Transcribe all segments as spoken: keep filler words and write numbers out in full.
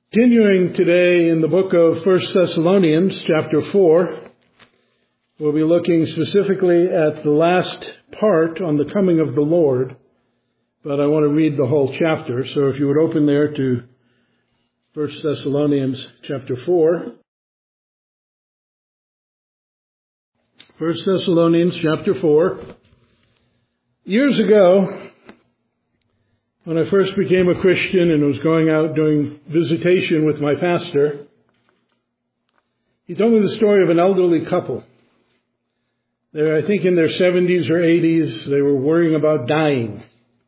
Continuing today in the book of First Thessalonians, chapter four, we'll be looking specifically at the last part on the coming of the Lord, but I want to read the whole chapter. So if you would open there to First Thessalonians, chapter four. First Thessalonians, chapter four. Years ago, when I first became a Christian and was going out doing visitation with my pastor, he told me the story of an elderly couple. They were, I think, in their seventies or eighties. They were worrying about dying.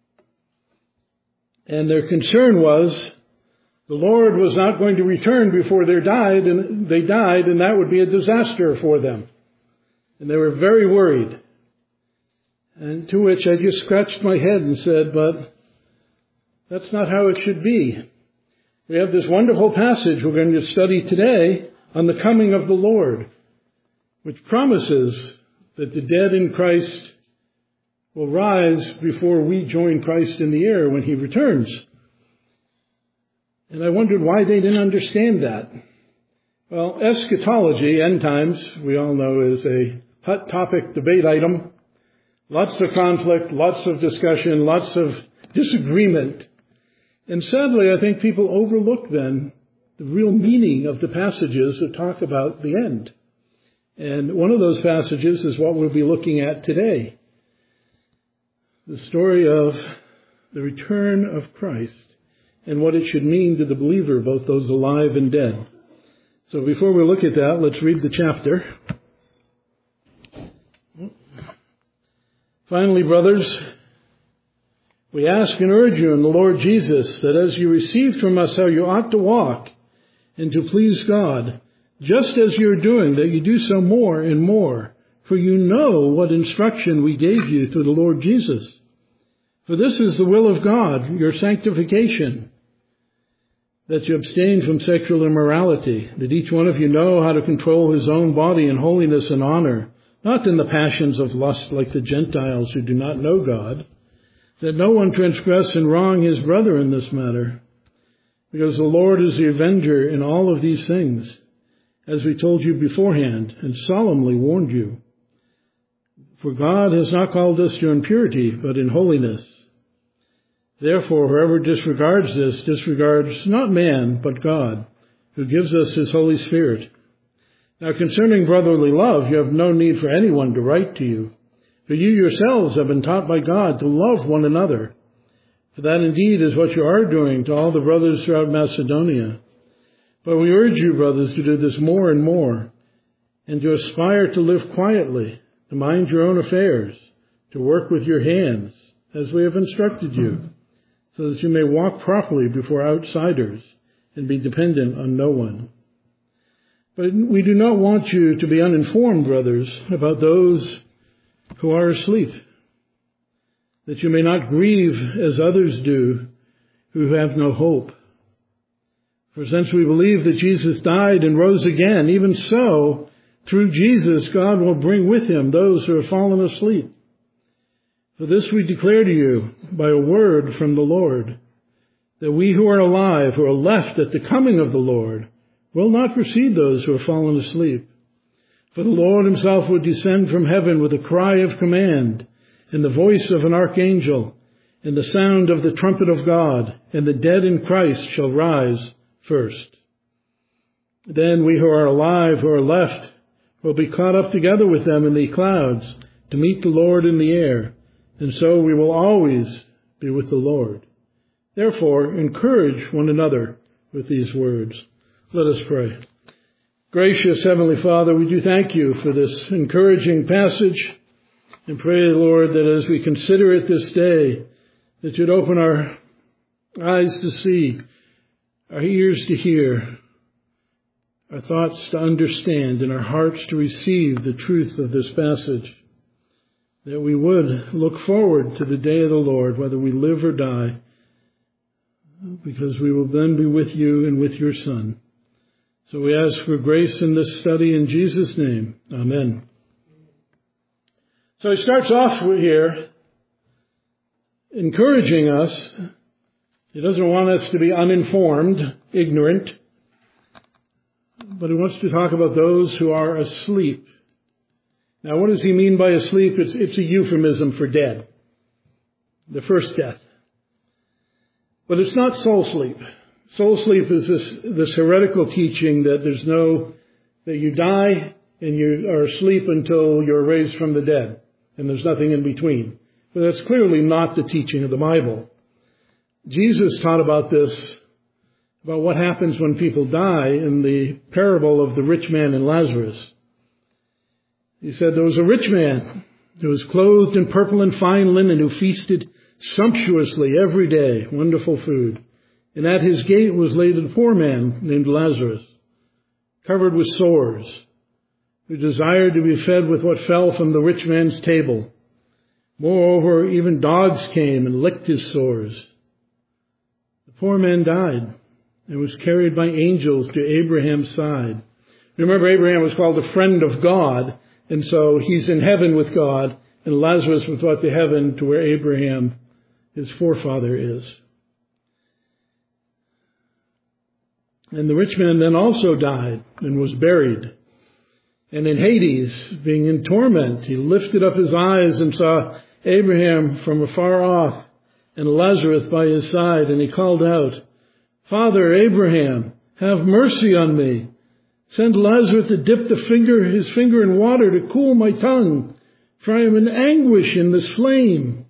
And their concern was the Lord was not going to return before they died, and they died, and that would be a disaster for them. And they were very worried. And to which I just scratched my head and said, but that's not how it should be. We have this wonderful passage we're going to study today on the coming of the Lord, which promises that the dead in Christ will rise before we join Christ in the air when he returns. And I wondered why they didn't understand that. Well, eschatology, end times, we all know, is a hot topic debate item. Lots of conflict, lots of discussion, lots of disagreement. And sadly, I think people overlook then the real meaning of the passages that talk about the end. And one of those passages is what we'll be looking at today. The story of the return of Christ and what it should mean to the believer, both those alive and dead. So before we look at that, let's read the chapter. Finally, brothers, we ask and urge you in the Lord Jesus that as you received from us how you ought to walk and to please God, just as you're doing, that you do so more and more, for you know what instruction we gave you through the Lord Jesus. For this is the will of God, your sanctification, that you abstain from sexual immorality, that each one of you know how to control his own body in holiness and honor, not in the passions of lust like the Gentiles who do not know God, that no one transgress and wrong his brother in this matter, because the Lord is the avenger in all of these things, as we told you beforehand and solemnly warned you. For God has not called us to impurity, but in holiness. Therefore, whoever disregards this disregards not man, but God, who gives us his Holy Spirit. Now, concerning brotherly love, you have no need for anyone to write to you. For you yourselves have been taught by God to love one another. For that indeed is what you are doing to all the brothers throughout Macedonia. But we urge you, brothers, to do this more and more, and to aspire to live quietly, to mind your own affairs, to work with your hands, as we have instructed you, so that you may walk properly before outsiders and be dependent on no one. But we do not want you to be uninformed, brothers, about those who are asleep, that you may not grieve as others do who have no hope. For since we believe that Jesus died and rose again, even so, through Jesus, God will bring with him those who have fallen asleep. For this we declare to you by a word from the Lord, that we who are alive, who are left at the coming of the Lord, will not precede those who have fallen asleep. For the Lord himself will descend from heaven with a cry of command, and the voice of an archangel, and the sound of the trumpet of God, and the dead in Christ shall rise first. Then we who are alive, who are left, will be caught up together with them in the clouds to meet the Lord in the air, and so we will always be with the Lord. Therefore, encourage one another with these words. Let us pray. Gracious Heavenly Father, we do thank you for this encouraging passage and pray, Lord, that as we consider it this day, that you'd open our eyes to see, our ears to hear, our thoughts to understand, and our hearts to receive the truth of this passage, that we would look forward to the day of the Lord, whether we live or die, because we will then be with you and with your Son. So we ask for grace in this study in Jesus' name. Amen. So he starts off here encouraging us He doesn't want us to be uninformed, ignorant, but he wants to talk about those who are asleep. Now, what does he mean by asleep? It's, it's a euphemism for dead, the first death. But it's not soul sleep. Soul sleep is this, this heretical teaching that there's no, that you die and you are asleep until you're raised from the dead, and there's nothing in between. But that's clearly not the teaching of the Bible. Jesus taught about this, about what happens when people die in the parable of the rich man and Lazarus. He said there was a rich man who was clothed in purple and fine linen, who feasted sumptuously every day, wonderful food. And at his gate was laid a poor man named Lazarus, covered with sores, who desired to be fed with what fell from the rich man's table. Moreover, even dogs came and licked his sores. The poor man died and was carried by angels to Abraham's side. Remember, Abraham was called a friend of God, and so he's in heaven with God, and Lazarus was brought to heaven to where Abraham, his forefather, is. And the rich man then also died and was buried. And in Hades, being in torment, he lifted up his eyes and saw Abraham from afar off and Lazarus by his side. And he called out, "Father Abraham, have mercy on me. Send Lazarus to dip the finger, his finger in water to cool my tongue, for I am in anguish in this flame."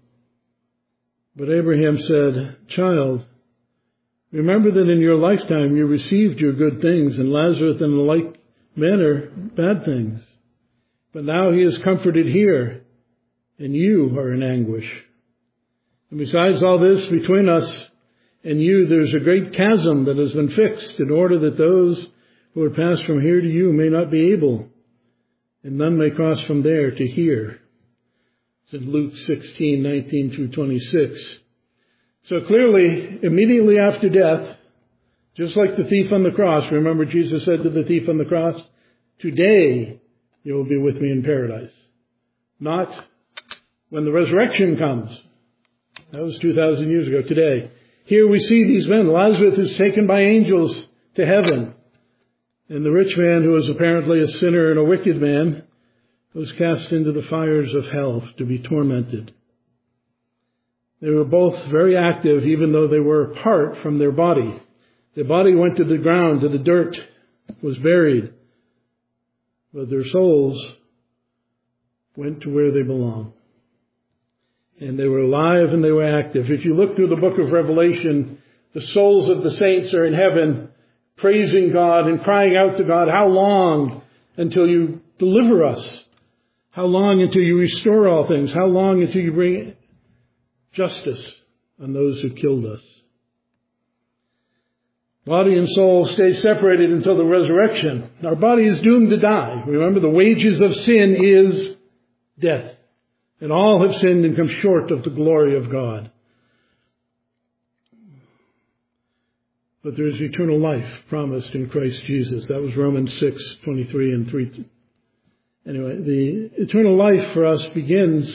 But Abraham said, "Child, remember that in your lifetime you received your good things, and Lazarus in like manner bad things. But now he is comforted here, and you are in anguish. And besides all this, between us and you there's a great chasm that has been fixed, in order that those who would pass from here to you may not be able, and none may cross from there to here." It's in Luke sixteen, nineteen through twenty-six. So clearly, immediately after death, just like the thief on the cross, remember Jesus said to the thief on the cross, "Today you will be with me in paradise." Not when the resurrection comes. That was two thousand years ago. Today. Here we see these men. Lazarus is taken by angels to heaven. And the rich man, who was apparently a sinner and a wicked man, was cast into the fires of hell to be tormented. They were both very active, even though they were apart from their body. Their body went to the ground, to the dirt, was buried. But their souls went to where they belong. And they were alive and they were active. If you look through the book of Revelation, the souls of the saints are in heaven, praising God and crying out to God, "How long until you deliver us? How long until you restore all things? How long until you bring justice on those who killed us?" Body and soul stay separated until the resurrection. Our body is doomed to die. Remember, the wages of sin is death. And all have sinned and come short of the glory of God. But there is eternal life promised in Christ Jesus. That was Romans six, twenty-three and three. Anyway, the eternal life for us begins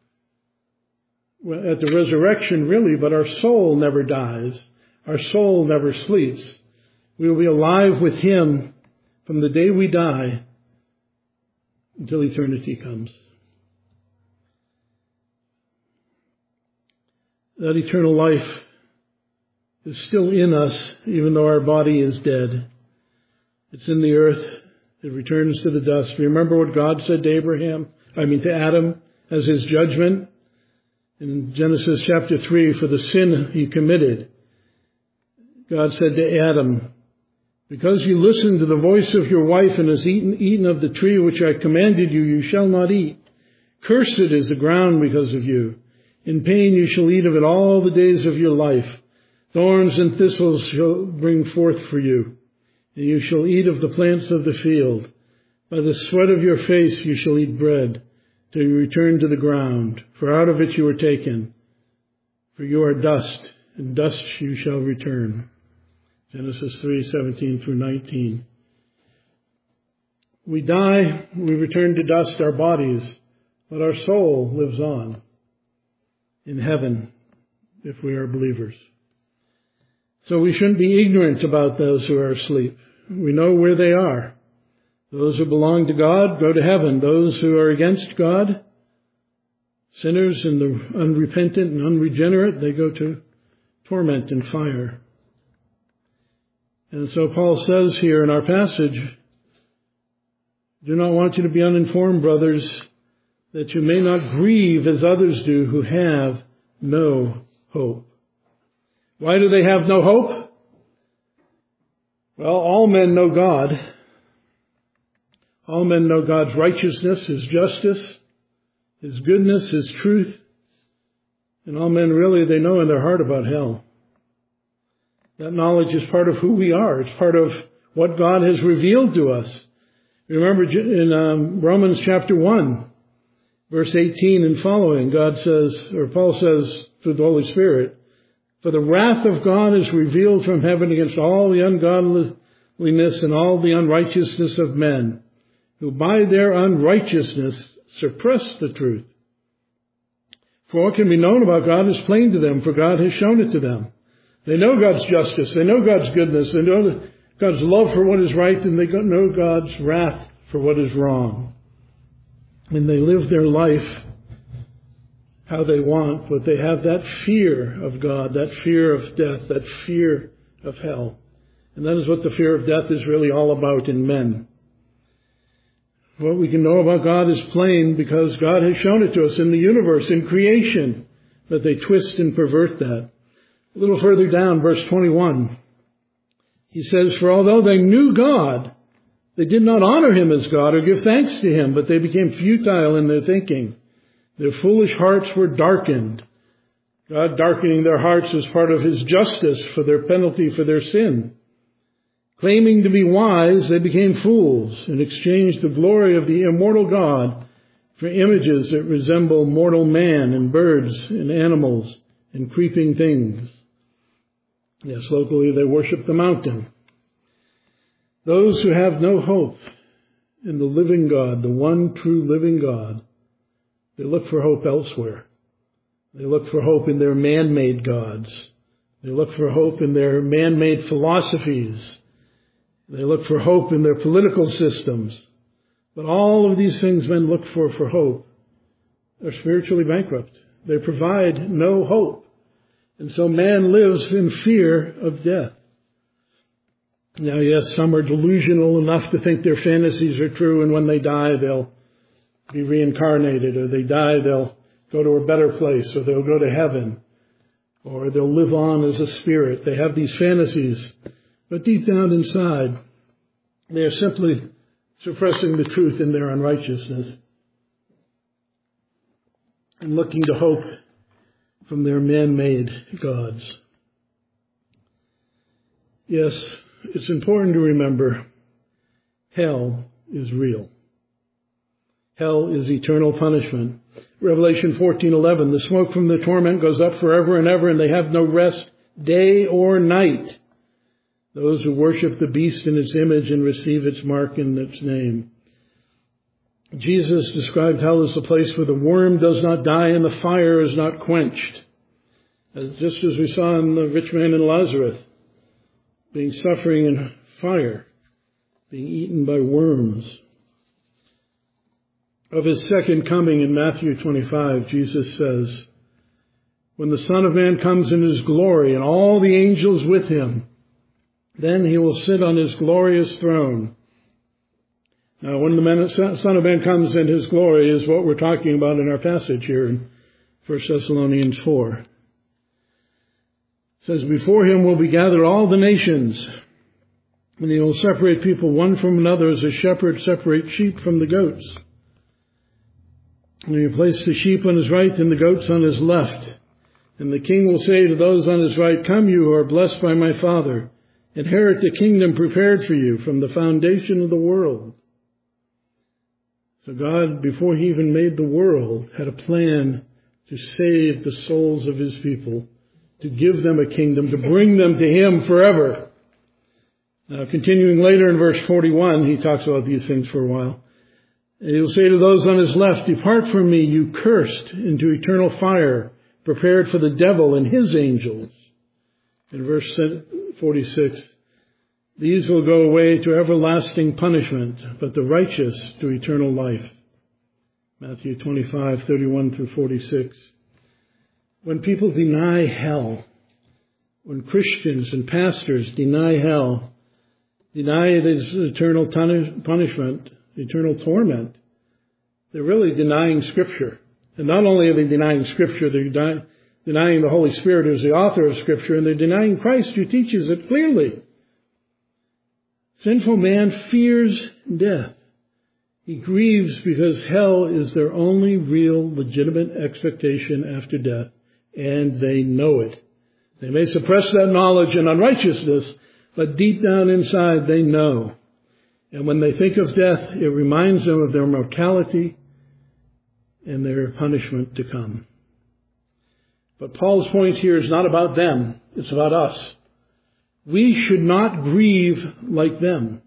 at the resurrection, really, but our soul never dies. Our soul never sleeps. We will be alive with Him from the day we die until eternity comes. That eternal life is still in us, even though our body is dead. It's in the earth. It returns to the dust. Remember what God said to Abraham, I mean to Adam, as his judgment? In Genesis chapter three, for the sin he committed, God said to Adam, "Because you listened to the voice of your wife and has eaten, eaten of the tree which I commanded you, you shall not eat. Cursed is the ground because of you. In pain you shall eat of it all the days of your life. Thorns and thistles shall bring forth for you, and you shall eat of the plants of the field. By the sweat of your face you shall eat bread, till you return to the ground, for out of it you were taken. For you are dust, and dust you shall return." Genesis three, seventeen through nineteen. We die, we return to dust, our bodies, but our soul lives on in heaven if we are believers. So we shouldn't be ignorant about those who are asleep. We know where they are. Those who belong to God go to heaven. Those who are against God, sinners and the unrepentant and unregenerate, they go to torment and fire. And so Paul says here in our passage, do not want you to be uninformed, brothers, that you may not grieve as others do who have no hope. Why do they have no hope? Well, all men know God. All men know God's righteousness, His justice, His goodness, His truth. And all men really, they know in their heart about hell. That knowledge is part of who we are. It's part of what God has revealed to us. Remember in um, Romans chapter one, verse eighteen and following, God says, or Paul says through the Holy Spirit, for the wrath of God is revealed from heaven against all the ungodliness and all the unrighteousness of men, who by their unrighteousness suppress the truth. For what can be known about God is plain to them, for God has shown it to them. They know God's justice, they know God's goodness, they know God's love for what is right, and they know God's wrath for what is wrong. And they live their life how they want, but they have that fear of God, that fear of death, that fear of hell. And that is what the fear of death is really all about in men. What we can know about God is plain because God has shown it to us in the universe, in creation, but they twist and pervert that. A little further down, verse twenty-one, he says, for although they knew God, they did not honor Him as God or give thanks to Him, but they became futile in their thinking. Their foolish hearts were darkened. God darkening their hearts is part of His justice for their penalty for their sin. Claiming to be wise, they became fools and exchanged the glory of the immortal God for images that resemble mortal man and birds and animals and creeping things. Yes, locally they worship the mountain. Those who have no hope in the living God, the one true living God, they look for hope elsewhere. They look for hope in their man-made gods. They look for hope in their man-made philosophies. They look for hope in their political systems. But all of these things men look for for hope are spiritually bankrupt. They provide no hope. And so man lives in fear of death. Now, yes, some are delusional enough to think their fantasies are true, and when they die, they'll be reincarnated, or they die, they'll go to a better place, or they'll go to heaven, or they'll live on as a spirit. They have these fantasies, but deep down inside, they are simply suppressing the truth in their unrighteousness and looking to hope from their man-made gods. Yes, it's important to remember hell is real. Hell is eternal punishment. Revelation fourteen eleven, the smoke from the torment goes up forever and ever, and they have no rest day or night. Those who worship the beast in its image and receive its mark in its name. Jesus described hell as the place where the worm does not die and the fire is not quenched. As, just as we saw in the rich man and Lazarus, being suffering in fire, being eaten by worms. Of His second coming in Matthew twenty-five, Jesus says, when the Son of Man comes in His glory and all the angels with Him, then He will sit on His glorious throne. Now, when the Son of Man comes in His glory is what we're talking about in our passage here in First Thessalonians four. It says, before Him will be gathered all the nations, and He will separate people one from another as a shepherd separates sheep from the goats. And He will place the sheep on His right and the goats on His left. And the King will say to those on His right, come you who are blessed by my Father, inherit the kingdom prepared for you from the foundation of the world. So God, before He even made the world, had a plan to save the souls of His people, to give them a kingdom, to bring them to Him forever. Now, continuing later in verse forty-one, He talks about these things for a while. And He will say to those on His left, depart from me, you cursed, into eternal fire, prepared for the devil and his angels. In verse forty-six, these will go away to everlasting punishment, but the righteous to eternal life. Matthew twenty-five, thirty-one through forty-six. When people deny hell, when Christians and pastors deny hell, deny it as eternal punishment, eternal torment, they're really denying Scripture. And not only are they denying Scripture, they're denying denying the Holy Spirit as the author of Scripture, and they're denying Christ who teaches it clearly. Sinful man fears death. He grieves because hell is their only real legitimate expectation after death, and they know it. They may suppress that knowledge in unrighteousness, but deep down inside they know. And when they think of death, it reminds them of their mortality and their punishment to come. But Paul's point here is not about them. It's about us. We should not grieve like them.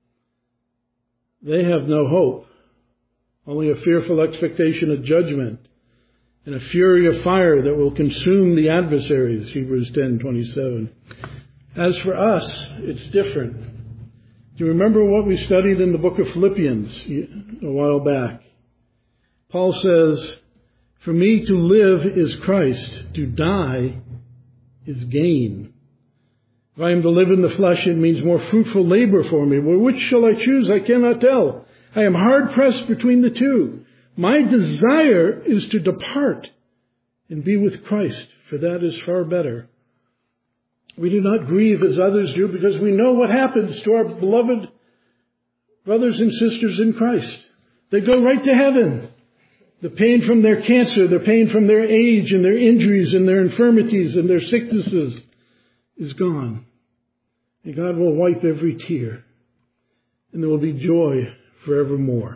They have no hope, only a fearful expectation of judgment and a fury of fire that will consume the adversaries, Hebrews ten twenty-seven. As for us, it's different. Do you remember what we studied in the book of Philippians a while back? Paul says, for me to live is Christ, to die is gain. If I am to live in the flesh, it means more fruitful labor for me. Well, which shall I choose? I cannot tell. I am hard pressed between the two. My desire is to depart and be with Christ, for that is far better. We do not grieve as others do because we know what happens to our beloved brothers and sisters in Christ. They go right to heaven. The pain from their cancer, the pain from their age and their injuries and their infirmities and their sicknesses is gone. And God will wipe every tear. And there will be joy forevermore.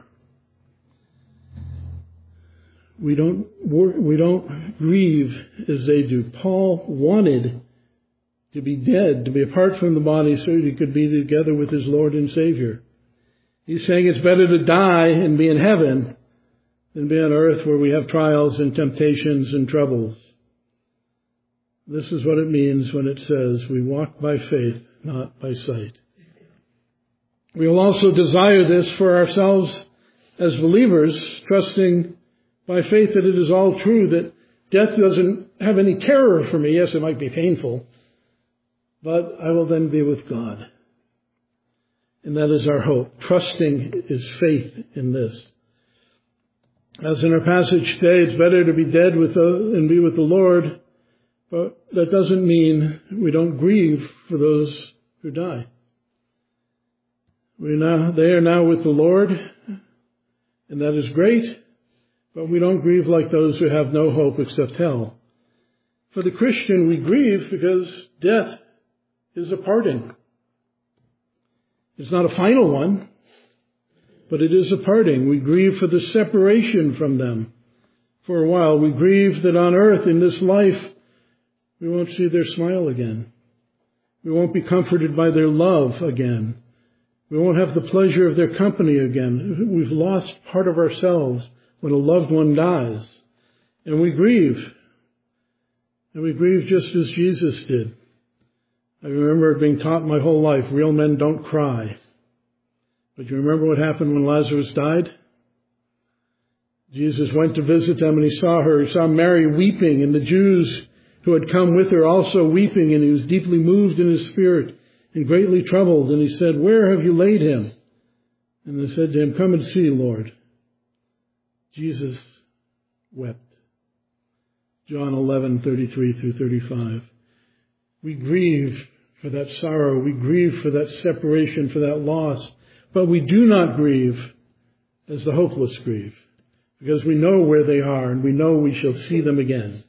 We don't, we don't grieve as they do. Paul wanted to be dead, to be apart from the body so he could be together with his Lord and Savior. He's saying it's better to die and be in heaven than be on earth where we have trials and temptations and troubles. This is what it means when it says we walk by faith, not by sight. We will also desire this for ourselves as believers, trusting by faith that it is all true, that death doesn't have any terror for me. Yes, it might be painful, but I will then be with God. And that is our hope. Trusting is faith in this. As in our passage today, it's better to be dead with the, and be with the Lord, but that doesn't mean we don't grieve for those who die. We now, they are now with the Lord, and that is great, but we don't grieve like those who have no hope except hell. For the Christian, we grieve because death is a parting. It's not a final one, but it is a parting. We grieve for the separation from them for a while. We grieve that on earth in this life we won't see their smile again. We won't be comforted by their love again. We won't have the pleasure of their company again. We've lost part of ourselves when a loved one dies. And we grieve. And we grieve just as Jesus did. I remember being taught my whole life, real men don't cry. But you remember what happened when Lazarus died? Jesus went to visit them and he saw her. He saw Mary weeping, and the Jews who had come with her also weeping, and he was deeply moved in his spirit and greatly troubled. And he said, "Where have you laid him?" And they said to him, "Come and see, Lord." Jesus wept. John eleven, thirty-three through thirty-five. We grieve for that sorrow. We grieve for that separation, for that loss. But we do not grieve as the hopeless grieve, because we know where they are and we know we shall see them again.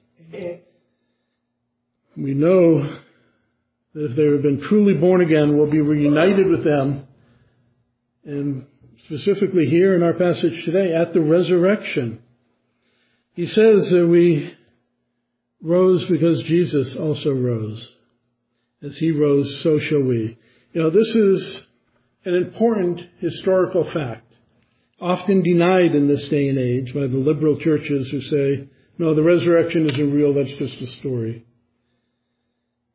We know that if they have been truly born again, we'll be reunited with them. And specifically here in our passage today, at the resurrection. He says that we rose because Jesus also rose. As he rose, so shall we. You know, this is an important historical fact, often denied in this day and age by the liberal churches who say, no, the resurrection isn't real, that's just a story.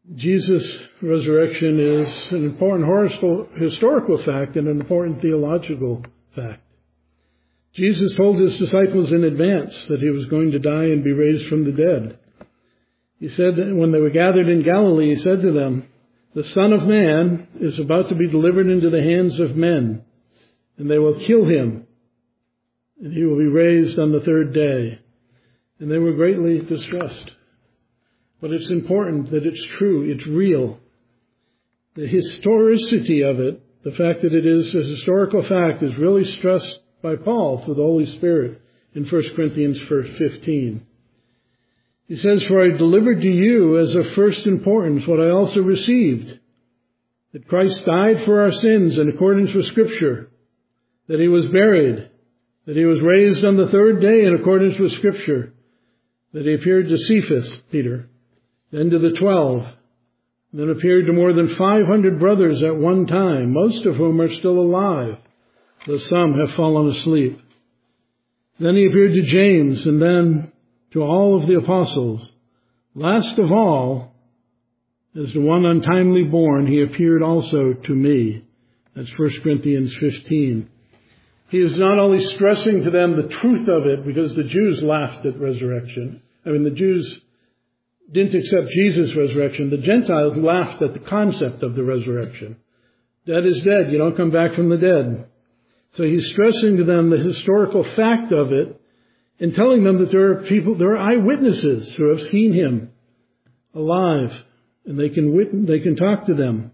Jesus' resurrection is an important historical fact and an important theological fact. Jesus told his disciples in advance that he was going to die and be raised from the dead. He said that when they were gathered in Galilee, he said to them, "The Son of Man is about to be delivered into the hands of men, and they will kill him, and he will be raised on the third day." And they were greatly distressed. But it's important that it's true, it's real. The historicity of it, the fact that it is a historical fact, is really stressed by Paul through the Holy Spirit in First Corinthians fifteen. He says, "For I delivered to you as of first importance what I also received, that Christ died for our sins in accordance with Scripture, that he was buried, that he was raised on the third day in accordance with Scripture, that he appeared to Cephas," Peter, "then to the twelve, then appeared to more than five hundred brothers at one time, most of whom are still alive, though some have fallen asleep. Then he appeared to James, and then to all of the apostles. Last of all, as the one untimely born, he appeared also to me." That's First Corinthians fifteen. He is not only stressing to them the truth of it, because the Jews laughed at resurrection. I mean, the Jews didn't accept Jesus' resurrection. The Gentiles laughed at the concept of the resurrection. Dead is dead. You don't come back from the dead. So he's stressing to them the historical fact of it and telling them that there are people, there are eyewitnesses who have seen him alive, and they can wit- they can talk to them.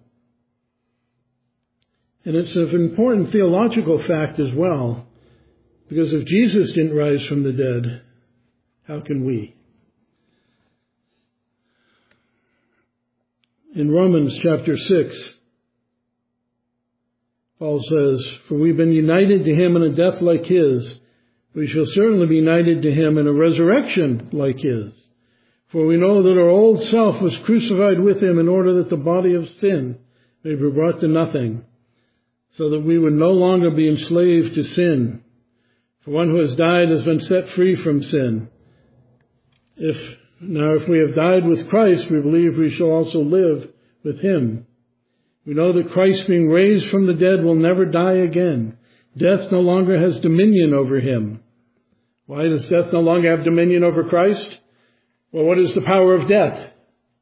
And it's an important theological fact as well, because if Jesus didn't rise from the dead, how can we? In Romans chapter six, Paul says, "For we've been united to him in a death like his. We shall certainly be united to him in a resurrection like his. For we know that our old self was crucified with him in order that the body of sin may be brought to nothing, so that we would no longer be enslaved to sin. For one who has died has been set free from sin. If now if we have died with Christ, we believe we shall also live with him. We know that Christ, being raised from the dead, will never die again. Death no longer has dominion over him." Why does death no longer have dominion over Christ? Well, what is the power of death?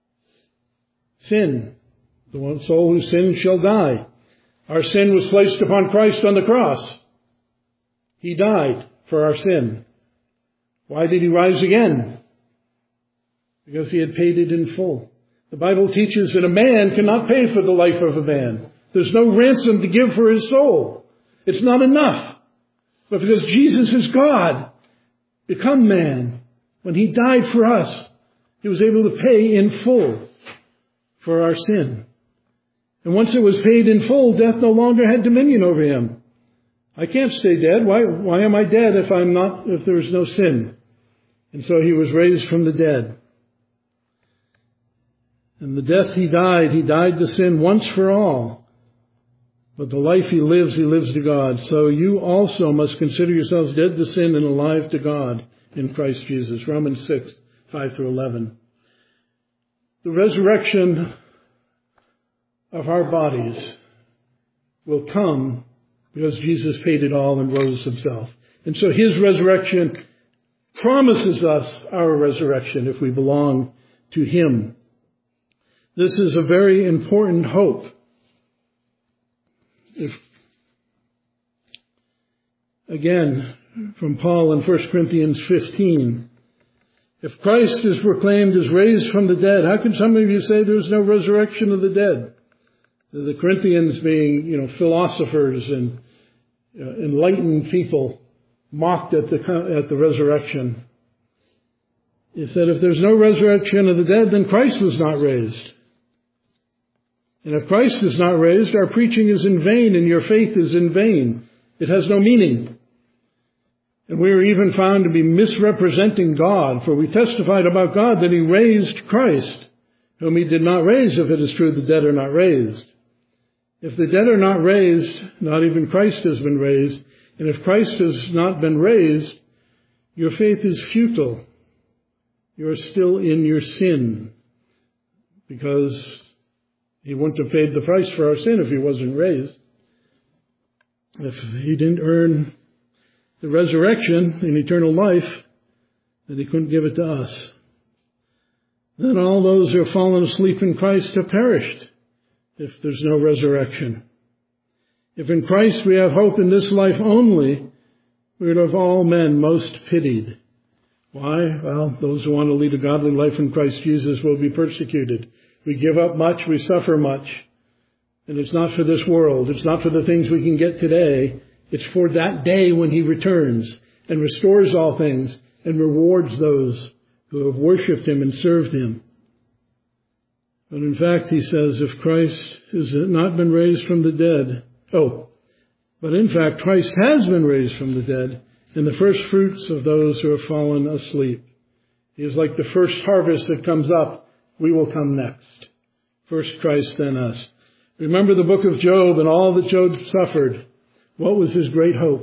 Sin. The one soul who sins shall die. Our sin was placed upon Christ on the cross. He died for our sin. Why did he rise again? Because he had paid it in full. The Bible teaches that a man cannot pay for the life of a man. There's no ransom to give for his soul. It's not enough. But because Jesus is God, become man, when he died for us, he was able to pay in full for our sin. And once it was paid in full, death no longer had dominion over him. I can't stay dead. Why, why am I dead if I'm not, if there's no sin? And so he was raised from the dead. And the death he died, he died to sin once for all. But the life he lives, he lives to God. So you also must consider yourselves dead to sin and alive to God in Christ Jesus. Romans six, five through eleven. The resurrection of our bodies will come because Jesus paid it all and rose himself. And so his resurrection promises us our resurrection if we belong to him. This is a very important hope. If, again, from Paul in First Corinthians fifteen, if Christ is proclaimed as raised from the dead, how can some of you say there's no resurrection of the dead? The Corinthians, being, you know, philosophers and uh, enlightened people, mocked at the at the resurrection. He said, if there's no resurrection of the dead, then Christ was not raised. And if Christ is not raised, our preaching is in vain and your faith is in vain. It has no meaning. And we are even found to be misrepresenting God, for we testified about God that he raised Christ, whom he did not raise, if it is true the dead are not raised. If the dead are not raised, not even Christ has been raised. And if Christ has not been raised, your faith is futile. You are still in your sin. because he wouldn't have paid the price for our sin if he wasn't raised. If he didn't earn the resurrection and eternal life, then he couldn't give it to us. Then all those who have fallen asleep in Christ have perished if there's no resurrection. If in Christ we have hope in this life only, we would of all men most pitied. Why? Well, those who want to lead a godly life in Christ Jesus will be persecuted. We give up much, we suffer much. And it's not for this world. It's not for the things we can get today. It's for that day when he returns and restores all things and rewards those who have worshipped him and served him. But in fact, he says, if Christ has not been raised from the dead, oh, but in fact, Christ has been raised from the dead, and the first fruits of those who have fallen asleep. He is like the first harvest that comes up. We will come next. First Christ, then us. Remember the book of Job and all that Job suffered. What was his great hope?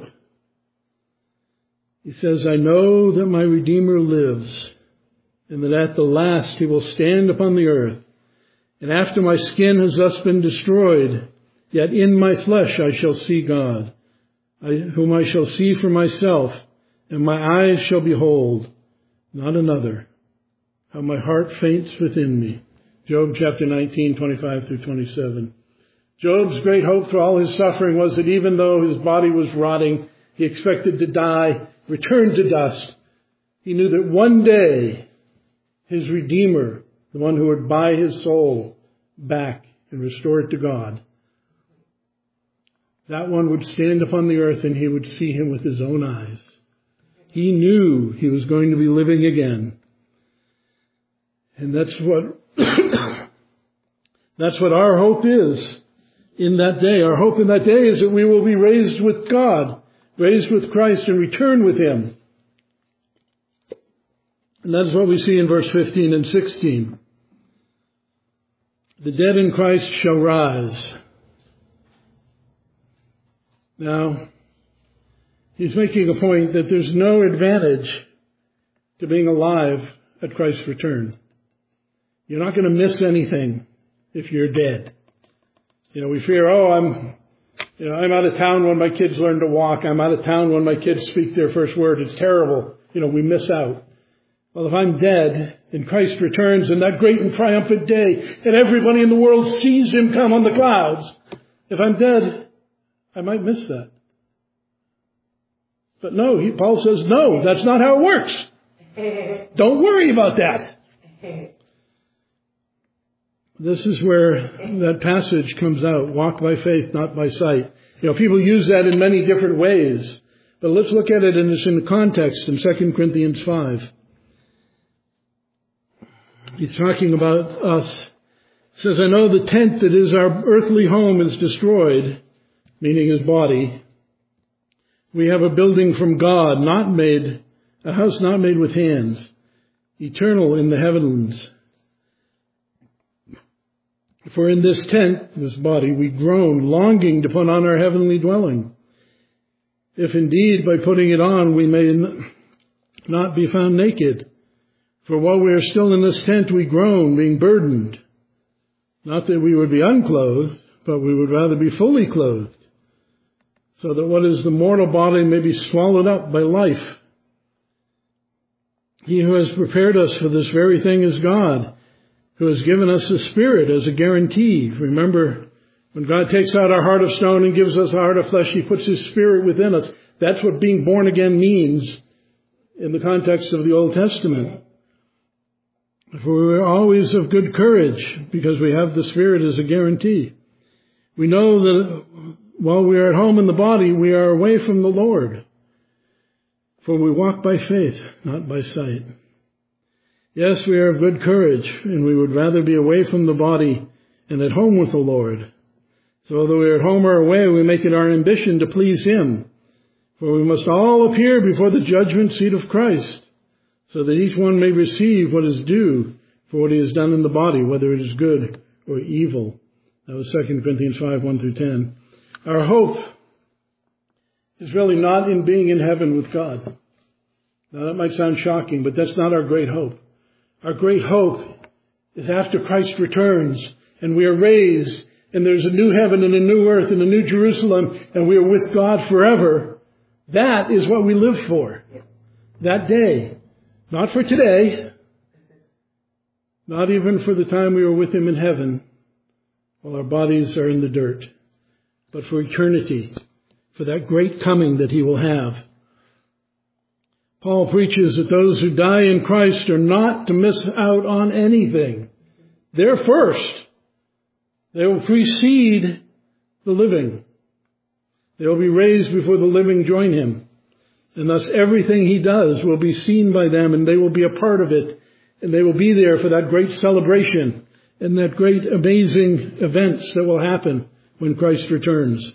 He says, I know that my Redeemer lives, and that at the last he will stand upon the earth. And after my skin has thus been destroyed, yet in my flesh I shall see God, I, whom I shall see for myself, and my eyes shall behold, not another. How my heart faints within me. Job chapter nineteen, twenty-five through twenty-seven. Job's great hope through all his suffering was that even though his body was rotting, he expected to die, return to dust. He knew that one day his Redeemer, the one who would buy his soul back and restore it to God, that one would stand upon the earth and he would see him with his own eyes. He knew he was going to be living again. And that's what, that's what our hope is in that day. Our hope in that day is that we will be raised with God, raised with Christ, and return with him. And that's what we see in verse fifteen and sixteen. The dead in Christ shall rise. Now, he's making a point that there's no advantage to being alive at Christ's return. You're not going to miss anything if you're dead. You know, we fear, oh, I'm, you know, I'm out of town when my kids learn to walk. I'm out of town when my kids speak their first word. It's terrible. You know, we miss out. Well, if I'm dead and Christ returns in that great and triumphant day and everybody in the world sees him come on the clouds, if I'm dead, I might miss that. But no, he, Paul says, no, that's not how it works. Don't worry about that. This is where that passage comes out. Walk by faith, not by sight. You know, people use that in many different ways. But let's look at it in this in context in Second Corinthians five. He's talking about us. He says, I know the tent that is our earthly home is destroyed, meaning his body. We have a building from God, not made, a house not made with hands, eternal in the heavens. For in this tent, this body, we groan, longing to put on our heavenly dwelling. If indeed by putting it on we may not be found naked. For while we are still in this tent, we groan, being burdened. Not that we would be unclothed, but we would rather be fully clothed, so that what is the mortal body may be swallowed up by life. He who has prepared us for this very thing is God, who has given us the Spirit as a guarantee. Remember, when God takes out our heart of stone and gives us a heart of flesh, he puts his Spirit within us. That's what being born again means in the context of the Old Testament. For we are always of good courage, because we have the Spirit as a guarantee. We know that while we are at home in the body, we are away from the Lord. For we walk by faith, not by sight. Yes, we are of good courage, and we would rather be away from the body and at home with the Lord. So whether we are at home or away, we make it our ambition to please him. For we must all appear before the judgment seat of Christ, so that each one may receive what is due for what he has done in the body, whether it is good or evil. That was Second Corinthians five, one through ten. Our hope is really not in being in heaven with God. Now that might sound shocking, but that's not our great hope. Our great hope is after Christ returns and we are raised and there's a new heaven and a new earth and a new Jerusalem and we are with God forever. That is what we live for. That day. Not for today. Not even for the time we are with Him in heaven while our bodies are in the dirt. But for eternity. For that great coming that He will have. Paul preaches that those who die in Christ are not to miss out on anything. They're first. They will precede the living. They will be raised before the living join Him. And thus everything He does will be seen by them and they will be a part of it. And they will be there for that great celebration and that great amazing events that will happen when Christ returns.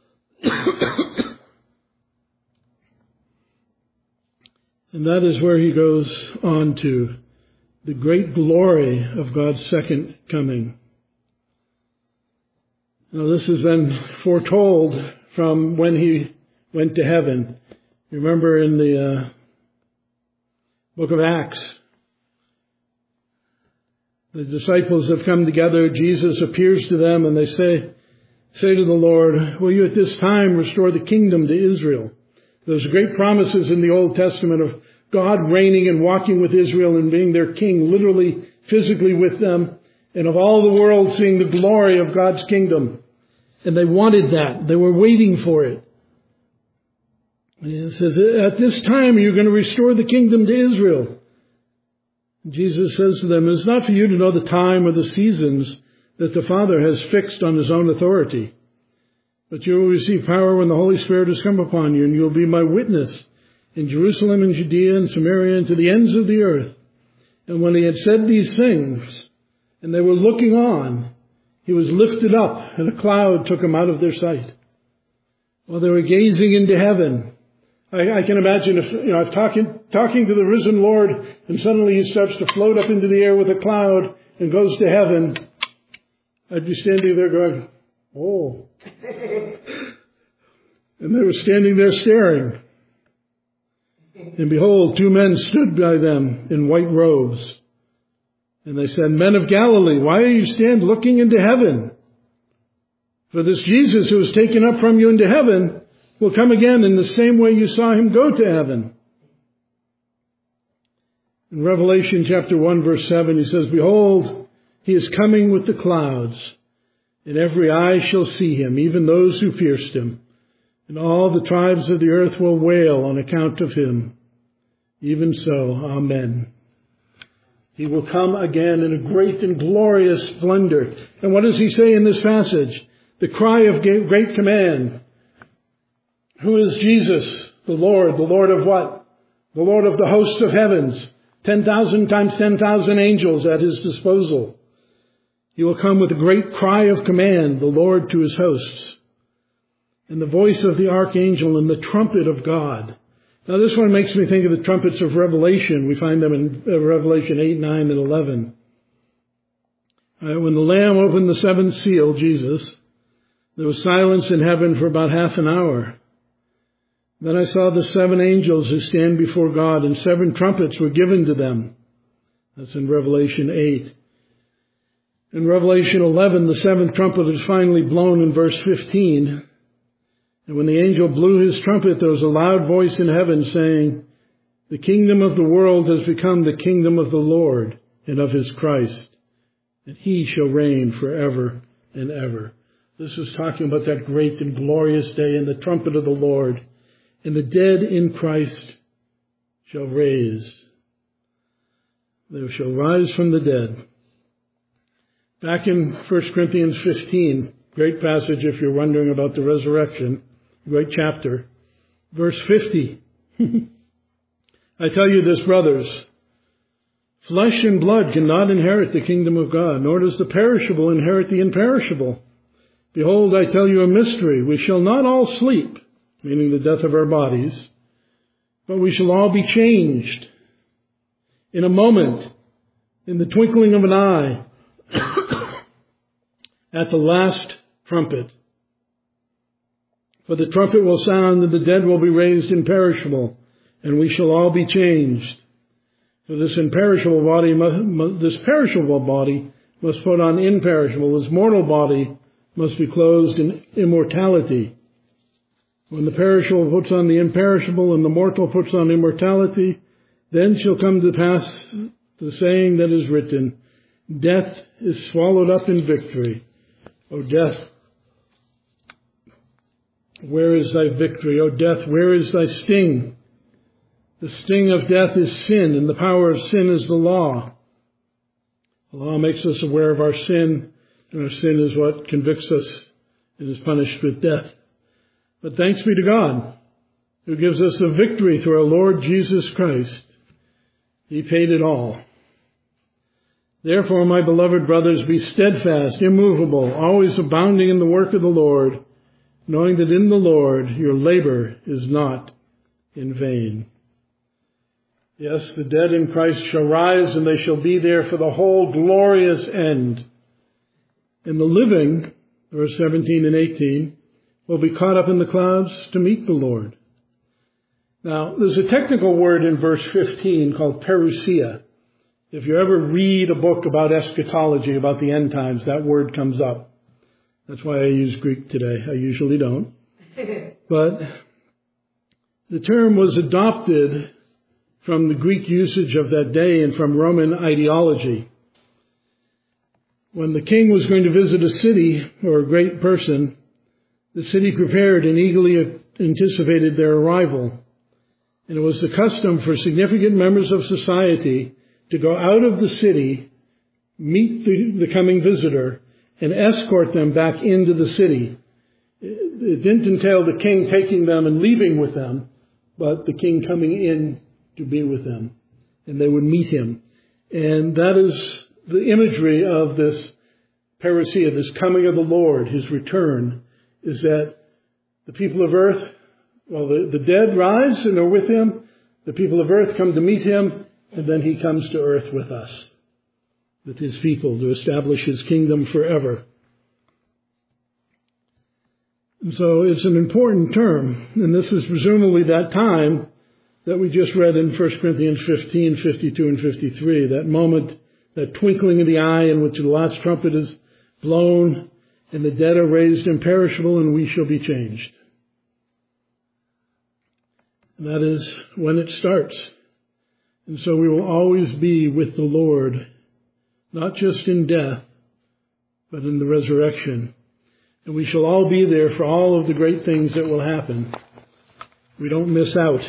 And that is where he goes on to the great glory of God's second coming. Now this has been foretold from when he went to heaven. Remember in the uh, book of Acts, the disciples have come together. Jesus appears to them and they say, say to the Lord, will you at this time restore the kingdom to Israel? There's great promises in the Old Testament of God reigning and walking with Israel and being their king, literally, physically with them, and of all the world seeing the glory of God's kingdom. And they wanted that. They were waiting for it. And it says, at this time you're going to restore the kingdom to Israel. And Jesus says to them, it's not for you to know the time or the seasons that the Father has fixed on His own authority. But you will receive power when the Holy Spirit has come upon you, and you will be my witness in Jerusalem and Judea and Samaria and to the ends of the earth. And when he had said these things, and they were looking on, he was lifted up, and a cloud took him out of their sight. While they were gazing into heaven, I, I can imagine if, you know, I'm talking, talking to the risen Lord, and suddenly he starts to float up into the air with a cloud and goes to heaven. I'd be standing there going, oh. And they were standing there staring. And behold, two men stood by them in white robes. And they said, men of Galilee, why are you stand looking into heaven? For this Jesus who was taken up from you into heaven will come again in the same way you saw him go to heaven. In Revelation chapter one verse seven, he says, behold, he is coming with the clouds, and every eye shall see him, even those who pierced him. And all the tribes of the earth will wail on account of him. Even so, amen. He will come again in a great and glorious splendor. And what does he say in this passage? The cry of great command. Who is Jesus? The Lord. The Lord of what? The Lord of the hosts of heavens. Ten thousand times ten thousand angels at his disposal. He will come with a great cry of command, the Lord to his hosts. And the voice of the archangel and the trumpet of God. Now this one makes me think of the trumpets of Revelation. We find them in Revelation eight, nine, and eleven. Uh, when the Lamb opened the seventh seal, Jesus, there was silence in heaven for about half an hour. Then I saw the seven angels who stand before God, and seven trumpets were given to them. That's in Revelation eight. In Revelation eleven, the seventh trumpet is finally blown in verse fifteen. And when the angel blew his trumpet, there was a loud voice in heaven saying, the kingdom of the world has become the kingdom of the Lord and of his Christ, and he shall reign forever and ever. This is talking about that great and glorious day and the trumpet of the Lord. And the dead in Christ shall raise. They shall rise from the dead. Back in First Corinthians fifteen, great passage if you're wondering about the resurrection, great chapter, verse fifty. I tell you this, brothers, flesh and blood cannot inherit the kingdom of God, nor does the perishable inherit the imperishable. Behold, I tell you a mystery. We shall not all sleep, meaning the death of our bodies, but we shall all be changed in a moment, in the twinkling of an eye, at the last trumpet. For the trumpet will sound, and the dead will be raised imperishable, and we shall all be changed. For this imperishable body, this perishable body must put on imperishable. This mortal body must be clothed in immortality. When the perishable puts on the imperishable and the mortal puts on immortality, then shall come to pass the saying that is written, death is swallowed up in victory. O death, where is thy victory? O death, where is thy sting? The sting of death is sin, and the power of sin is the law. The law makes us aware of our sin, and our sin is what convicts us and is punished with death. But thanks be to God, who gives us the victory through our Lord Jesus Christ. He paid it all. Therefore, my beloved brothers, be steadfast, immovable, always abounding in the work of the Lord, knowing that in the Lord your labor is not in vain. Yes, the dead in Christ shall rise, and they shall be there for the whole glorious end. And the living, verse seventeen and eighteen, will be caught up in the clouds to meet the Lord. Now, there's a technical word in verse fifteen called parousia. If you ever read a book about eschatology, about the end times, that word comes up. That's why I use Greek today. I usually don't. But the term was adopted from the Greek usage of that day and from Roman ideology. When the king was going to visit a city or a great person, the city prepared and eagerly anticipated their arrival. And it was the custom for significant members of society to go out of the city, meet the, the coming visitor, and escort them back into the city. It didn't entail the king taking them and leaving with them, but the king coming in to be with them. And they would meet him. And that is the imagery of this parousia, this coming of the Lord, his return, is that the people of earth, well, the, the dead rise and are with him. The people of earth come to meet him, and then he comes to earth with us, with his people, to establish his kingdom forever. And so it's an important term, and this is presumably that time that we just read in First Corinthians fifteen, fifty-two and fifty-three, that moment, that twinkling of the eye in which the last trumpet is blown, and the dead are raised imperishable, and we shall be changed. And that is when it starts. And so we will always be with the Lord, not just in death, but in the resurrection. And we shall all be there for all of the great things that will happen. We don't miss out.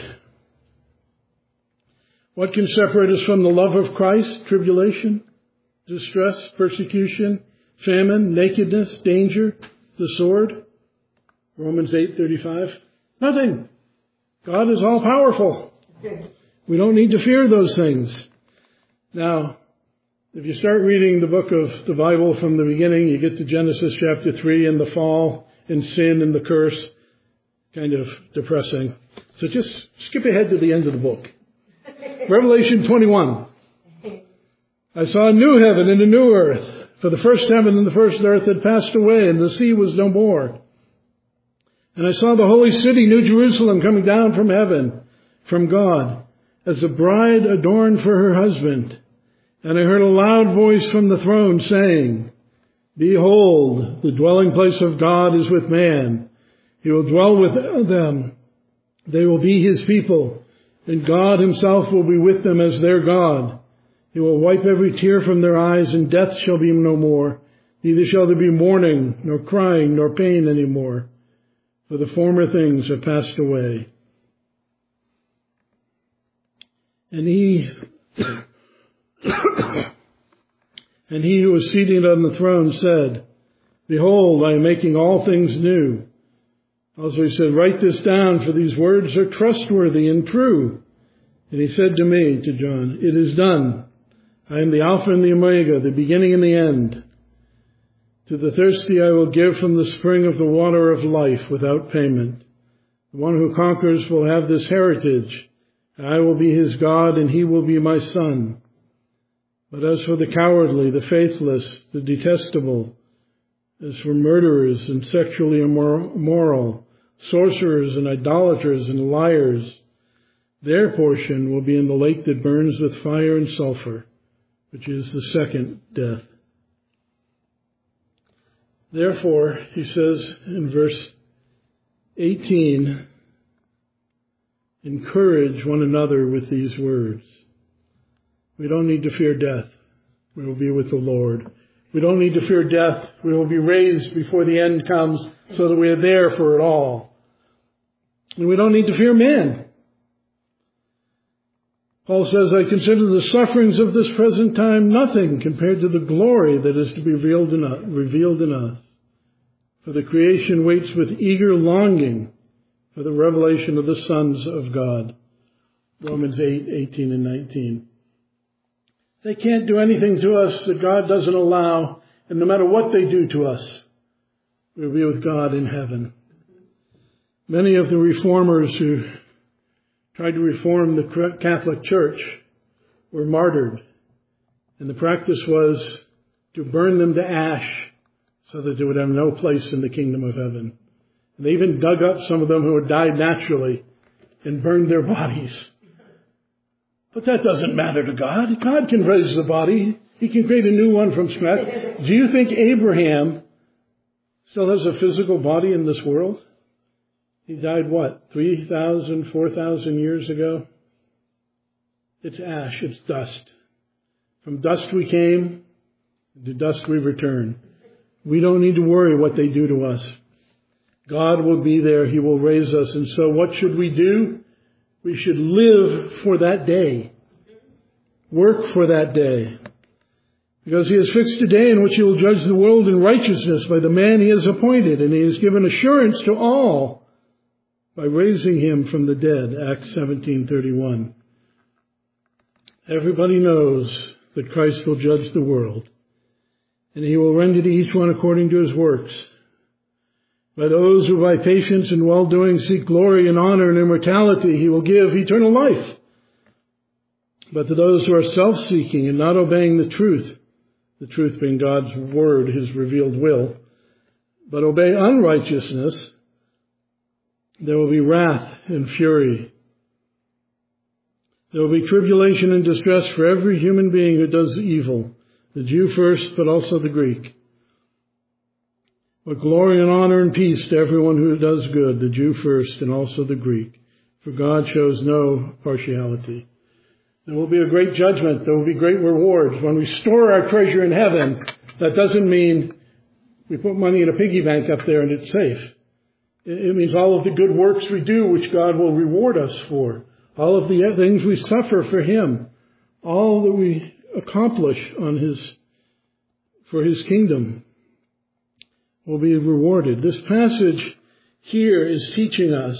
What can separate us from the love of Christ? Tribulation, distress, persecution, famine, nakedness, danger, the sword. Romans eight thirty-five. Nothing. God is all powerful. We don't need to fear those things. Now, if you start reading the book of the Bible from the beginning, you get to Genesis chapter three and the fall and sin and the curse. Kind of depressing. So just skip ahead to the end of the book. Revelation twenty-one. I saw a new heaven and a new earth. For the first heaven and the first earth had passed away, and the sea was no more. And I saw the holy city, New Jerusalem, coming down from heaven, from God, as a bride adorned for her husband. And I heard a loud voice from the throne saying, Behold, the dwelling place of God is with man. He will dwell with them. They will be his people, and God himself will be with them as their God. He will wipe every tear from their eyes, and death shall be no more. Neither shall there be mourning, nor crying, nor pain any more. For the former things have passed away. And he, and he who was seated on the throne said, Behold, I am making all things new. Also he said, Write this down, for these words are trustworthy and true. And he said to me, to John, It is done. I am the Alpha and the Omega, the beginning and the end. To the thirsty I will give from the spring of the water of life without payment. The one who conquers will have this heritage. I will be his God, and he will be my son. But as for the cowardly, the faithless, the detestable, as for murderers and sexually immoral, sorcerers and idolaters and liars, Their portion will be in the lake that burns with fire and sulfur, which is the second death. Therefore, he says in verse eighteen, encourage one another with these words. We don't need to fear death. We will be with the Lord. We don't need to fear death. We will be raised before the end comes so that we are there for it all. And we don't need to fear man. Paul says, I consider the sufferings of this present time nothing compared to the glory that is to be revealed in us. Revealed in us. For the creation waits with eager longing for the revelation of the sons of God. Romans eight, eighteen and nineteen. They can't do anything to us that God doesn't allow, and no matter what they do to us, we'll be with God in heaven. Many of the reformers who tried to reform the Catholic Church were martyred, and the practice was to burn them to ash so that they would have no place in the kingdom of heaven. And they even dug up some of them who had died naturally and burned their bodies. But that doesn't matter to God. God can raise the body. He can create a new one from scratch. Do you think Abraham still has a physical body in this world? He died, what, three thousand, four thousand years ago? It's ash, it's dust. From dust we came, to dust we return. We don't need to worry what they do to us. God will be there. He will raise us. And so what should we do? We should live for that day. Work for that day. Because he has fixed a day in which he will judge the world in righteousness by the man he has appointed. And he has given assurance to all by raising him from the dead. Acts seventeen thirty-one. Everybody knows that Christ will judge the world. And he will render to each one according to his works. By those who by patience and well-doing seek glory and honor and immortality, he will give eternal life. But to those who are self-seeking and not obeying the truth, the truth being God's word, his revealed will, but obey unrighteousness, there will be wrath and fury. There will be tribulation and distress for every human being who does evil, the Jew first, but also the Greek. But glory and honor and peace to everyone who does good, the Jew first and also the Greek. For God shows no partiality. There will be a great judgment. There will be great rewards. When we store our treasure in heaven, that doesn't mean we put money in a piggy bank up there and it's safe. It means all of the good works we do, which God will reward us for. All of the things we suffer for him. All that we accomplish on his, for his kingdom will be rewarded. This passage here is teaching us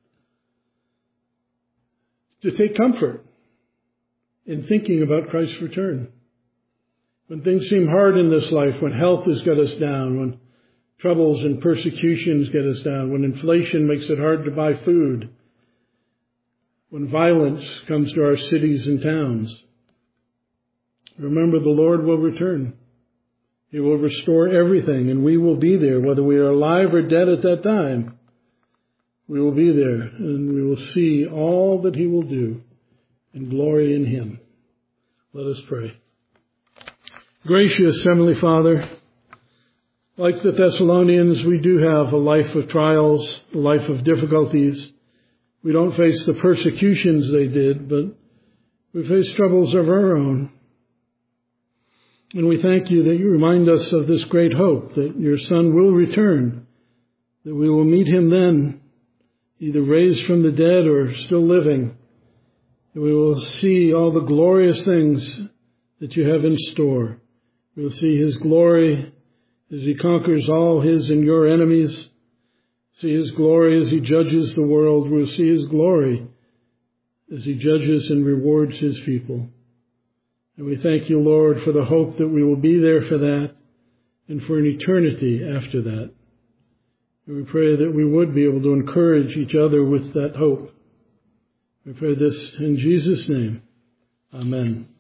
to take comfort in thinking about Christ's return. When things seem hard in this life, when health has got us down, when troubles and persecutions get us down, when inflation makes it hard to buy food, when violence comes to our cities and towns, remember the Lord will return. He will restore everything, and we will be there, whether we are alive or dead at that time. We will be there, and we will see all that he will do and glory in him. Let us pray. Gracious Heavenly Father, like the Thessalonians, we do have a life of trials, a life of difficulties. We don't face the persecutions they did, but we face troubles of our own. And we thank you that you remind us of this great hope that your Son will return, that we will meet him then, either raised from the dead or still living. And we will see all the glorious things that you have in store. We will see his glory as he conquers all his and your enemies. See his glory as he judges the world. We will see his glory as he judges and rewards his people. And we thank you, Lord, for the hope that we will be there for that and for an eternity after that. And we pray that we would be able to encourage each other with that hope. We pray this in Jesus' name. Amen.